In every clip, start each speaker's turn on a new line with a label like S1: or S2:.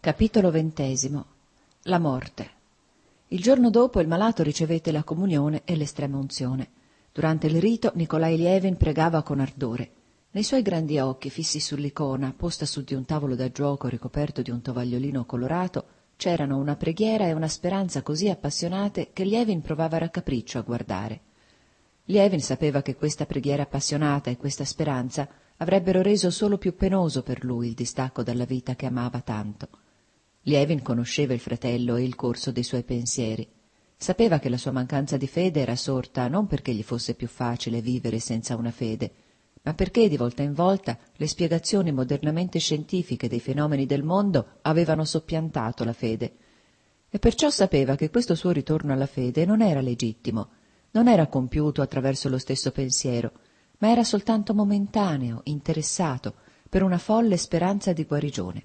S1: Capitolo 20. La morte. Il giorno dopo il malato ricevette la comunione e l'estrema unzione. Durante il rito Nikolaj Lievin pregava con ardore. Nei suoi grandi occhi, fissi sull'icona, posta su di un tavolo da gioco ricoperto di un tovagliolino colorato, c'erano una preghiera e una speranza così appassionate che Lievin provava raccapriccio a guardare. Lievin sapeva che questa preghiera appassionata e questa speranza avrebbero reso solo più penoso per lui il distacco dalla vita che amava tanto. Lievin conosceva il fratello e il corso dei suoi pensieri. Sapeva che la sua mancanza di fede era sorta non perché gli fosse più facile vivere senza una fede, ma perché di volta in volta le spiegazioni modernamente scientifiche dei fenomeni del mondo avevano soppiantato la fede. E perciò sapeva che questo suo ritorno alla fede non era legittimo, non era compiuto attraverso lo stesso pensiero, ma era soltanto momentaneo, interessato, per una folle speranza di guarigione.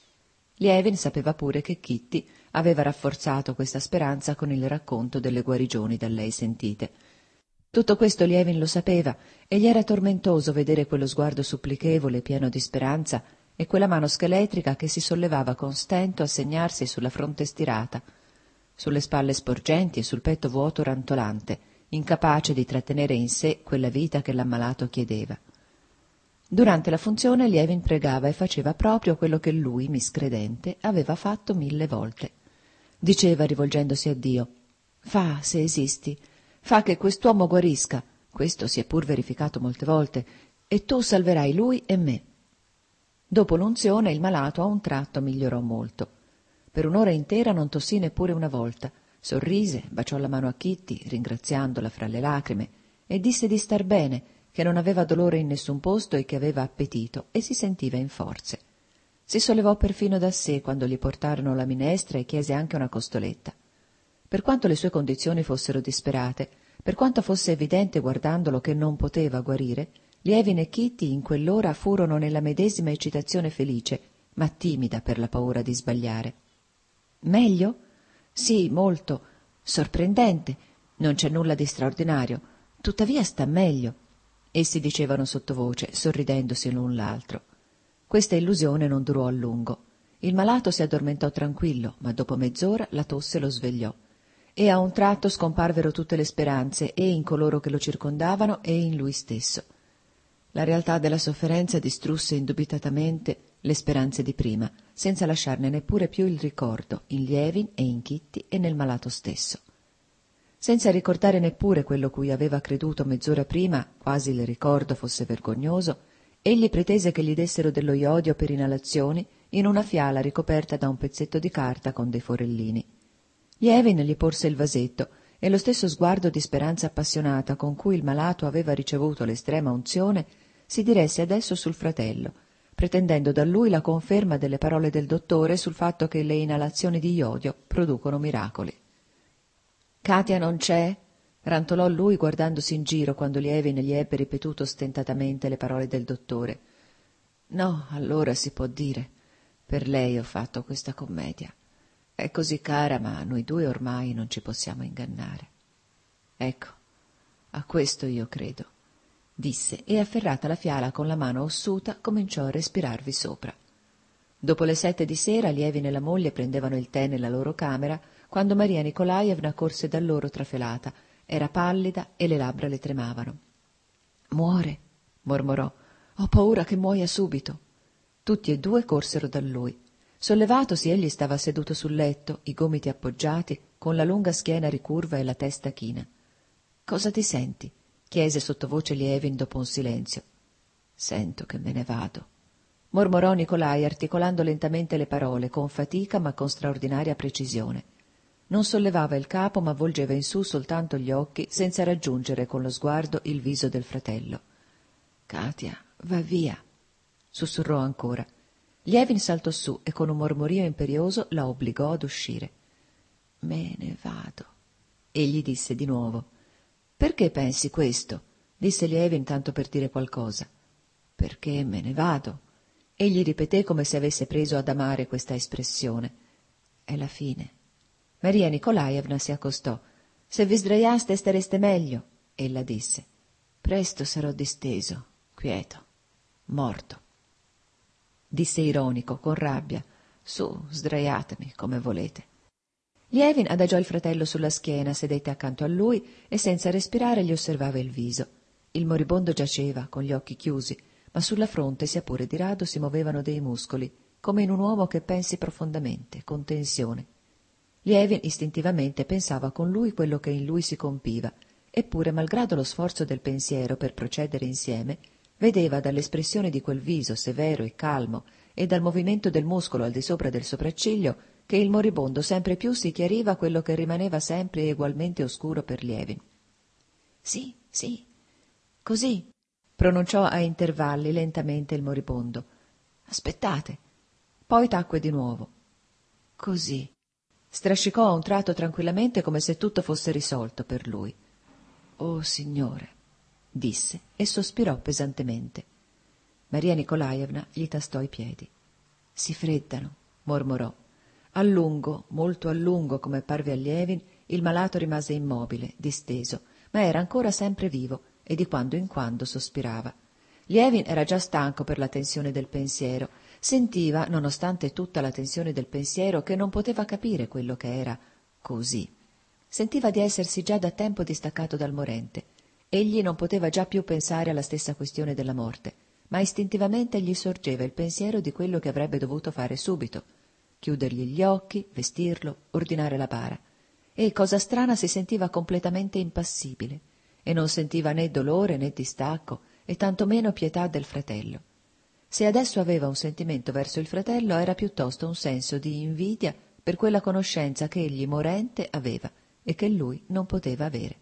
S1: Lievin sapeva pure che Kitty aveva rafforzato questa speranza con il racconto delle guarigioni da lei sentite. Tutto questo Lievin lo sapeva e gli era tormentoso vedere quello sguardo supplichevole pieno di speranza e quella mano scheletrica che si sollevava con stento a segnarsi sulla fronte stirata, sulle spalle sporgenti e sul petto vuoto rantolante, incapace di trattenere in sé quella vita che l'ammalato chiedeva. Durante la funzione Lievin pregava e faceva proprio quello che lui, miscredente, aveva fatto 1000 volte. Diceva, rivolgendosi a Dio: «Fa, se esisti, fa che quest'uomo guarisca, questo si è pur verificato molte volte, e tu salverai lui e me». Dopo l'unzione il malato a un tratto migliorò molto. Per un'ora intera non tossì neppure una volta, sorrise, baciò la mano a Kitty, ringraziandola fra le lacrime, e disse di star bene, che non aveva dolore in nessun posto e che aveva appetito e si sentiva in forze. Si sollevò perfino da sé quando gli portarono la minestra e chiese anche una costoletta. Per quanto le sue condizioni fossero disperate, per quanto fosse evidente guardandolo che non poteva guarire, Lievin e Kitty in quell'ora furono nella medesima eccitazione felice, ma timida per la paura di sbagliare. «Meglio? Sì, molto. Sorprendente. Non c'è nulla di straordinario. Tuttavia sta meglio», essi dicevano sottovoce, sorridendosi l'un l'altro. Questa illusione non durò a lungo. Il malato si addormentò tranquillo, ma dopo mezz'ora la tosse lo svegliò. E a un tratto scomparvero tutte le speranze, e in coloro che lo circondavano e in lui stesso. La realtà della sofferenza distrusse indubitatamente le speranze di prima, senza lasciarne neppure più il ricordo in Lievin e in Kitty e nel malato stesso. Senza ricordare neppure quello cui aveva creduto mezz'ora prima, quasi il ricordo fosse vergognoso, egli pretese che gli dessero dello iodio per inalazioni in una fiala ricoperta da un pezzetto di carta con dei forellini. Lievin gli porse il vasetto e lo stesso sguardo di speranza appassionata con cui il malato aveva ricevuto l'estrema unzione si diresse adesso sul fratello, pretendendo da lui la conferma delle parole del dottore sul fatto che le inalazioni di iodio producono miracoli. «Katia non c'è?» rantolò lui guardandosi in giro quando Lievin gli ebbe ripetuto stentatamente le parole del dottore. «No, allora si può dire. Per lei ho fatto questa commedia. È così cara, ma noi due ormai non ci possiamo ingannare. Ecco, a questo io credo», disse, e afferrata la fiala con la mano ossuta cominciò a respirarvi sopra. Dopo le 7 di sera Lievin e la moglie prendevano il tè nella loro camera quando Maria Nikolajevna corse da loro trafelata. Era pallida e le labbra le tremavano. «Muore», mormorò. «Ho paura che muoia subito». Tutti e due corsero da lui. Sollevatosi, egli stava seduto sul letto, i gomiti appoggiati, con la lunga schiena ricurva e la testa china. «Cosa ti senti?» chiese sottovoce Lievin dopo un silenzio. «Sento che me ne vado», mormorò Nikolaj articolando lentamente le parole, con fatica ma con straordinaria precisione. Non sollevava il capo ma volgeva in su soltanto gli occhi senza raggiungere con lo sguardo il viso del fratello. «Katia, va via», sussurrò ancora. Lievin saltò su e con un mormorio imperioso la obbligò ad uscire. «Me ne vado», egli disse di nuovo. «Perché pensi questo?» disse Lievin tanto per dire qualcosa. «Perché me ne vado», egli ripeté come se avesse preso ad amare questa espressione. «È la fine». Maria Nikolajevna si accostò. «Se vi sdraiaste stareste meglio», ella disse. «Presto sarò disteso, quieto, morto», disse ironico, con rabbia. Su, sdraiatemi, come volete. Lievin adagiò il fratello sulla schiena, sedette accanto a lui e senza respirare gli osservava il viso. Il moribondo giaceva, con gli occhi chiusi, ma sulla fronte, sia pure di rado, si muovevano dei muscoli, come in un uomo che pensi profondamente, con tensione. Lievin istintivamente pensava con lui quello che in lui si compiva, eppure, malgrado lo sforzo del pensiero per procedere insieme, vedeva dall'espressione di quel viso severo e calmo e dal movimento del muscolo al di sopra del sopracciglio che il moribondo sempre più si chiariva quello che rimaneva sempre egualmente oscuro per Lievin. «Sì, sì, così», pronunciò a intervalli lentamente il moribondo. «Aspettate». Poi tacque di nuovo. «Così». Strascicò a un tratto tranquillamente come se tutto fosse risolto per lui. «Oh, Signore», disse e sospirò pesantemente. Maria Nikolaevna gli tastò i piedi. «Si freddano», mormorò. A lungo, molto a lungo, come parve a Lievin, il malato rimase immobile, disteso, ma era ancora sempre vivo e di quando in quando sospirava. Lievin era già stanco per la tensione del pensiero. Sentiva, nonostante tutta la tensione del pensiero, che non poteva capire quello che era così. Sentiva di essersi già da tempo distaccato dal morente. Egli non poteva già più pensare alla stessa questione della morte, ma istintivamente gli sorgeva il pensiero di quello che avrebbe dovuto fare subito: chiudergli gli occhi, vestirlo, ordinare la bara. E, cosa strana, si sentiva completamente impassibile, e non sentiva né dolore né distacco, e tantomeno pietà del fratello. Se adesso aveva un sentimento verso il fratello, era piuttosto un senso di invidia per quella conoscenza che egli morente aveva e che lui non poteva avere.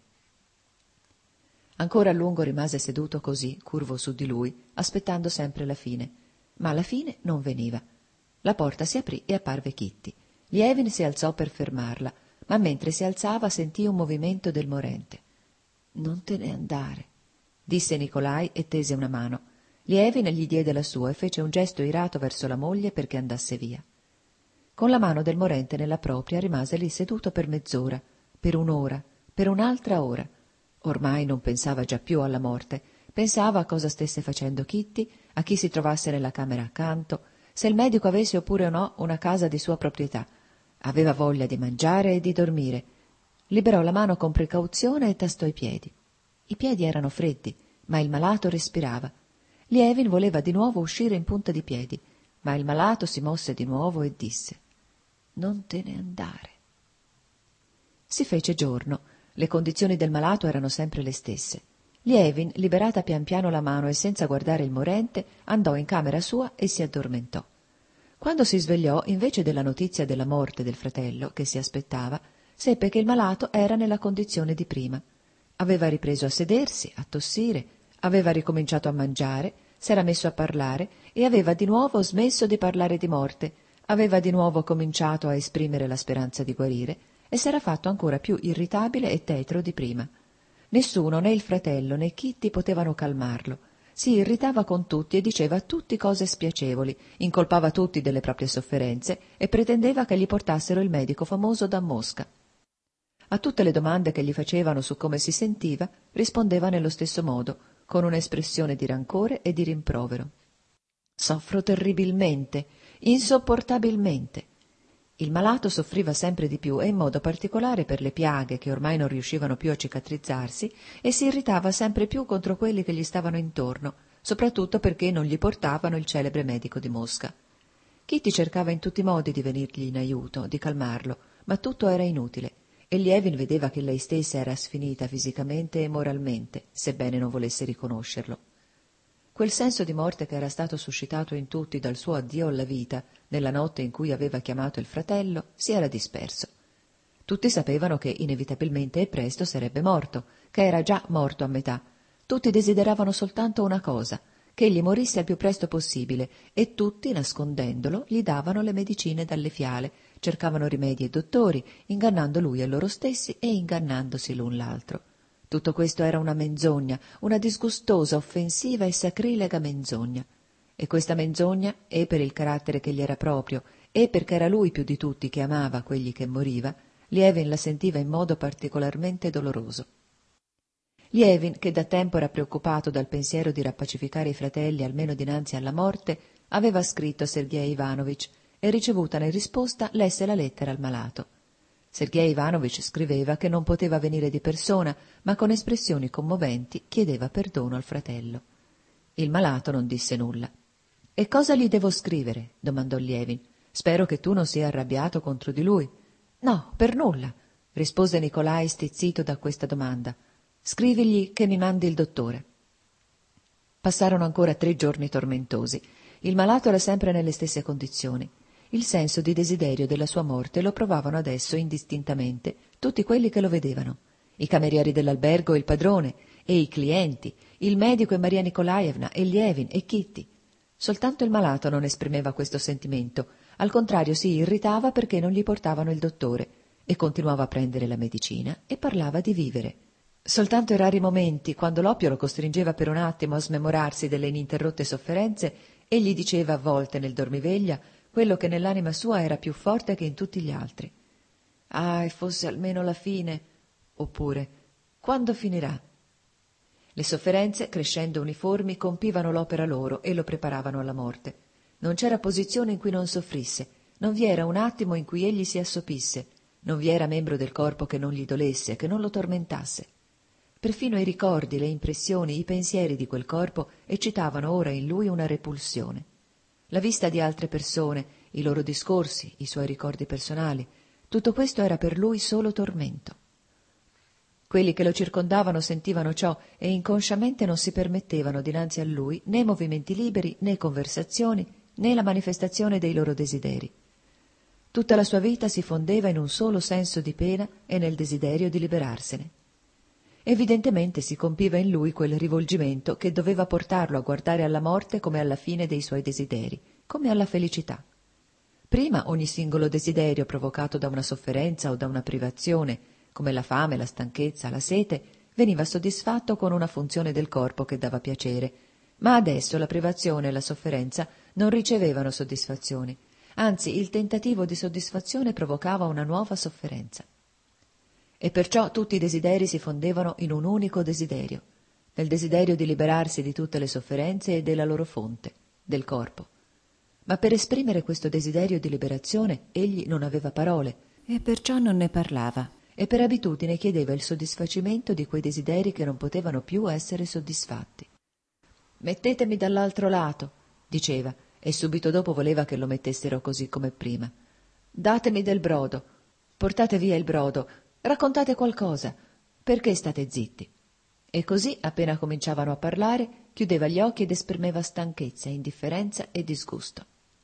S1: Ancora a lungo rimase seduto così, curvo su di lui, aspettando sempre la fine, ma la fine non veniva. La porta si aprì e apparve Kitty. Lievin si alzò per fermarla, ma mentre si alzava sentì un movimento del morente. «Non te ne andare», disse Nicolai e tese una mano. Lievin gli diede la sua e fece un gesto irato verso la moglie perché andasse via. Con la mano del morente nella propria rimase lì seduto per mezz'ora, per un'ora, per un'altra ora. Ormai non pensava già più alla morte, pensava a cosa stesse facendo Kitty, a chi si trovasse nella camera accanto, se il medico avesse oppure o no una casa di sua proprietà. Aveva voglia di mangiare e di dormire. Liberò la mano con precauzione e tastò i piedi. I piedi erano freddi, ma il malato respirava. Lievin voleva di nuovo uscire in punta di piedi, ma il malato si mosse di nuovo e disse: «Non te ne andare». Si fece giorno. Le condizioni del malato erano sempre le stesse. Lievin, liberata pian piano la mano e senza guardare il morente, andò in camera sua e si addormentò. Quando si svegliò, invece della notizia della morte del fratello, che si aspettava, seppe che il malato era nella condizione di prima. Aveva ripreso a sedersi, a tossire, aveva ricominciato a mangiare, s'era messo a parlare e aveva di nuovo smesso di parlare di morte, aveva di nuovo cominciato a esprimere la speranza di guarire e s'era fatto ancora più irritabile e tetro di prima. Nessuno, né il fratello né Kitty, potevano calmarlo. Si irritava con tutti e diceva a tutti cose spiacevoli, incolpava tutti delle proprie sofferenze e pretendeva che gli portassero il medico famoso da Mosca. A tutte le domande che gli facevano su come si sentiva, rispondeva nello stesso modo, con un'espressione di rancore e di rimprovero. «Soffro terribilmente, insopportabilmente». Il malato soffriva sempre di più e in modo particolare per le piaghe che ormai non riuscivano più a cicatrizzarsi e si irritava sempre più contro quelli che gli stavano intorno, soprattutto perché non gli portavano il celebre medico di Mosca. Kitty cercava in tutti i modi di venirgli in aiuto, di calmarlo, ma tutto era inutile e Lievin vedeva che lei stessa era sfinita fisicamente e moralmente, sebbene non volesse riconoscerlo. Quel senso di morte che era stato suscitato in tutti dal suo addio alla vita nella notte in cui aveva chiamato il fratello si era disperso. Tutti sapevano che inevitabilmente e presto sarebbe morto, che era già morto a metà. Tutti desideravano soltanto una cosa, che egli morisse al più presto possibile, e tutti, nascondendolo, gli davano le medicine dalle fiale, cercavano rimedi e dottori, ingannando lui e loro stessi e ingannandosi l'un l'altro. Tutto questo era una menzogna, una disgustosa, offensiva e sacrilega menzogna. E questa menzogna, e per il carattere che gli era proprio, e perché era lui più di tutti che amava quelli che moriva, Lievin la sentiva in modo particolarmente doloroso. Lievin, che da tempo era preoccupato dal pensiero di rappacificare i fratelli almeno dinanzi alla morte, aveva scritto a Sergej Ivanovich e, ricevutane risposta, lesse la lettera al malato. Sergej Ivanovich scriveva che non poteva venire di persona, ma con espressioni commoventi chiedeva perdono al fratello. Il malato non disse nulla. «E cosa gli devo scrivere?» domandò Lievin. «Spero che tu non sia arrabbiato contro di lui». «No, per nulla», rispose Nikolai stizzito da questa domanda. «Scrivigli che mi mandi il dottore». Passarono ancora 3 giorni tormentosi. Il malato era sempre nelle stesse condizioni. Il senso di desiderio della sua morte lo provavano adesso indistintamente tutti quelli che lo vedevano. I camerieri dell'albergo e il padrone, e i clienti, il medico e Maria Nikolaevna, e Lievin e Kitty. Soltanto il malato non esprimeva questo sentimento, al contrario si irritava perché non gli portavano il dottore, e continuava a prendere la medicina e parlava di vivere. Soltanto in rari momenti, quando l'oppio lo costringeva per un attimo a smemorarsi delle ininterrotte sofferenze, egli diceva a volte nel dormiveglia quello che nell'anima sua era più forte che in tutti gli altri. «Ah, e fosse almeno la fine!» oppure «Quando finirà?» Le sofferenze, crescendo uniformi, compivano l'opera loro e lo preparavano alla morte. Non c'era posizione in cui non soffrisse, non vi era un attimo in cui egli si assopisse, non vi era membro del corpo che non gli dolesse, che non lo tormentasse. Perfino i ricordi, le impressioni, i pensieri di quel corpo eccitavano ora in lui una repulsione. La vista di altre persone, i loro discorsi, i suoi ricordi personali, tutto questo era per lui solo tormento. Quelli che lo circondavano sentivano ciò e inconsciamente non si permettevano dinanzi a lui né movimenti liberi, né conversazioni, né la manifestazione dei loro desideri. Tutta la sua vita si fondeva in un solo senso di pena e nel desiderio di liberarsene. Evidentemente si compiva in lui quel rivolgimento che doveva portarlo a guardare alla morte come alla fine dei suoi desideri, come alla felicità. Prima ogni singolo desiderio provocato da una sofferenza o da una privazione, come la fame, la stanchezza, la sete, veniva soddisfatto con una funzione del corpo che dava piacere, ma adesso la privazione e la sofferenza non ricevevano soddisfazioni, anzi il tentativo di soddisfazione provocava una nuova sofferenza. E perciò tutti i desideri si fondevano in un unico desiderio, nel desiderio di liberarsi di tutte le sofferenze e della loro fonte, del corpo. Ma per esprimere questo desiderio di liberazione egli non aveva parole e perciò non ne parlava, e per abitudine chiedeva il soddisfacimento di quei desideri che non potevano più essere soddisfatti. «Mettetemi dall'altro lato», diceva, e subito dopo voleva che lo mettessero così come prima. «Datemi del brodo, portate via il brodo, raccontate qualcosa, perché state zitti?» E così, appena cominciavano a parlare, chiudeva gli occhi ed esprimeva stanchezza, indifferenza e disgusto.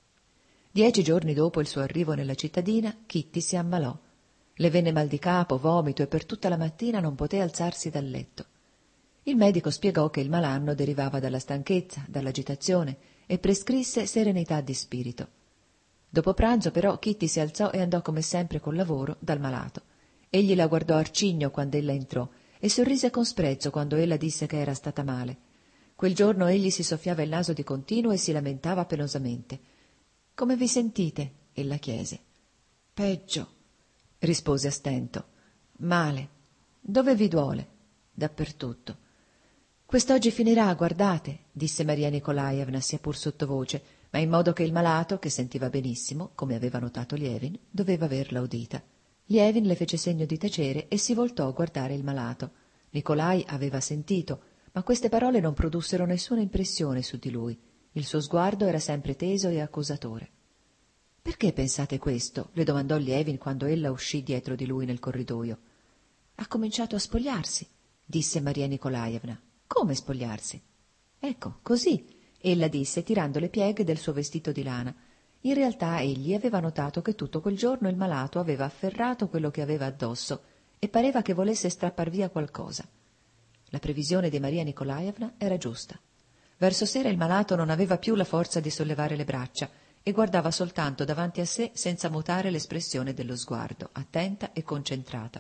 S1: 10 giorni dopo il suo arrivo nella cittadina, Kitty si ammalò. Le venne mal di capo, vomito e per tutta la mattina non poté alzarsi dal letto. Il medico spiegò che il malanno derivava dalla stanchezza, dall'agitazione e prescrisse serenità di spirito. Dopo pranzo però Kitty si alzò e andò come sempre col lavoro dal malato. Egli la guardò arcigno quando ella entrò e sorrise con sprezzo quando ella disse che era stata male. Quel giorno egli si soffiava il naso di continuo e si lamentava penosamente. «Come vi sentite?» ella chiese. «Peggio», rispose a stento. «Male. Dove vi duole?» «Dappertutto». «Quest'oggi finirà, guardate», disse Maria Nikolaevna, sia pur sottovoce, ma in modo che il malato, che sentiva benissimo, come aveva notato Lievin, doveva averla udita. Lievin le fece segno di tacere e si voltò a guardare il malato. Nikolai aveva sentito, ma queste parole non produssero nessuna impressione su di lui. Il suo sguardo era sempre teso e accusatore. «Perché pensate questo?» le domandò Lievin quando ella uscì dietro di lui nel corridoio. «Ha cominciato a spogliarsi», disse Maria Nikolaevna. «Come spogliarsi?» «Ecco, così», ella disse tirando le pieghe del suo vestito di lana. In realtà egli aveva notato che tutto quel giorno il malato aveva afferrato quello che aveva addosso e pareva che volesse strappar via qualcosa. La previsione di Maria Nikolaevna era giusta. Verso sera il malato non aveva più la forza di sollevare le braccia e guardava soltanto davanti a sé senza mutare l'espressione dello sguardo, attenta e concentrata.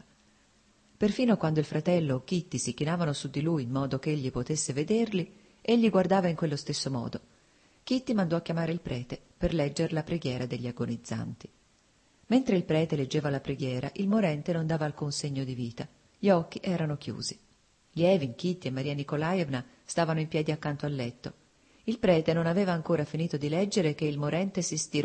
S1: Perfino quando il fratello o Kitty si chinavano su di lui in modo che egli potesse vederli, egli guardava in quello stesso modo. Kitty mandò a chiamare il prete per leggere la preghiera degli agonizzanti. Mentre il prete leggeva la preghiera, il morente non dava alcun segno di vita. Gli occhi erano chiusi. Lievin, Kitty e Maria Nikolaevna stavano in piedi accanto al letto. Il prete non aveva ancora finito di leggere che il morente si stirò,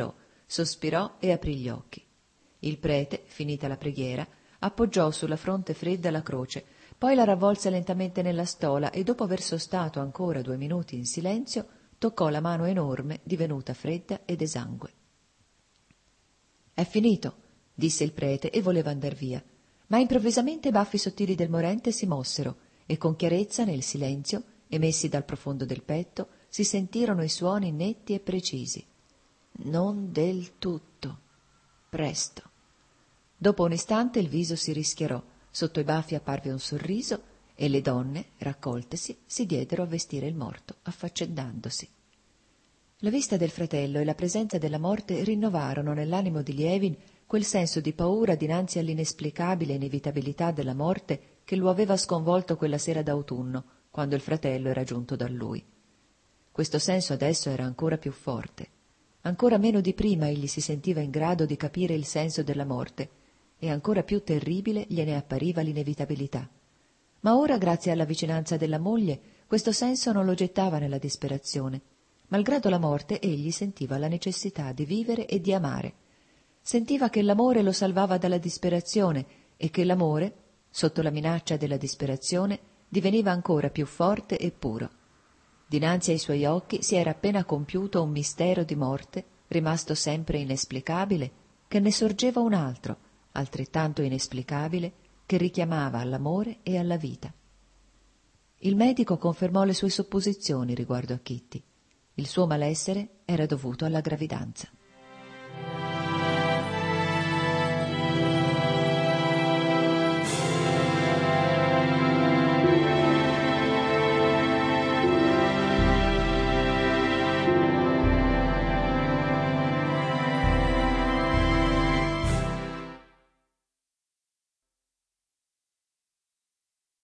S1: sospirò e aprì gli occhi. Il prete, finita la preghiera, appoggiò sulla fronte fredda la croce, poi la ravvolse lentamente nella stola e, dopo aver sostato ancora 2 minuti in silenzio, toccò la mano enorme divenuta fredda ed esangue. «È finito», disse il prete e voleva andar via, ma improvvisamente i baffi sottili del morente si mossero e con chiarezza nel silenzio, emessi dal profondo del petto, si sentirono i suoni netti e precisi. «Non del tutto. Presto». Dopo un istante il viso si rischiarò, sotto i baffi apparve un sorriso e le donne, raccoltesi, si diedero a vestire il morto, affaccendandosi. La vista del fratello e la presenza della morte rinnovarono nell'animo di Lievin quel senso di paura dinanzi all'inesplicabile inevitabilità della morte che lo aveva sconvolto quella sera d'autunno, quando il fratello era giunto da lui. Questo senso adesso era ancora più forte. Ancora meno di prima egli si sentiva in grado di capire il senso della morte, e ancora più terribile gliene appariva l'inevitabilità. Ma ora, grazie alla vicinanza della moglie, questo senso non lo gettava nella disperazione. Malgrado la morte, egli sentiva la necessità di vivere e di amare. Sentiva che l'amore lo salvava dalla disperazione e che l'amore, sotto la minaccia della disperazione, diveniva ancora più forte e puro. Dinanzi ai suoi occhi si era appena compiuto un mistero di morte, rimasto sempre inesplicabile, che ne sorgeva un altro, altrettanto inesplicabile, che richiamava all'amore e alla vita. Il medico confermò le sue supposizioni riguardo a Kitty. Il suo malessere era dovuto alla gravidanza.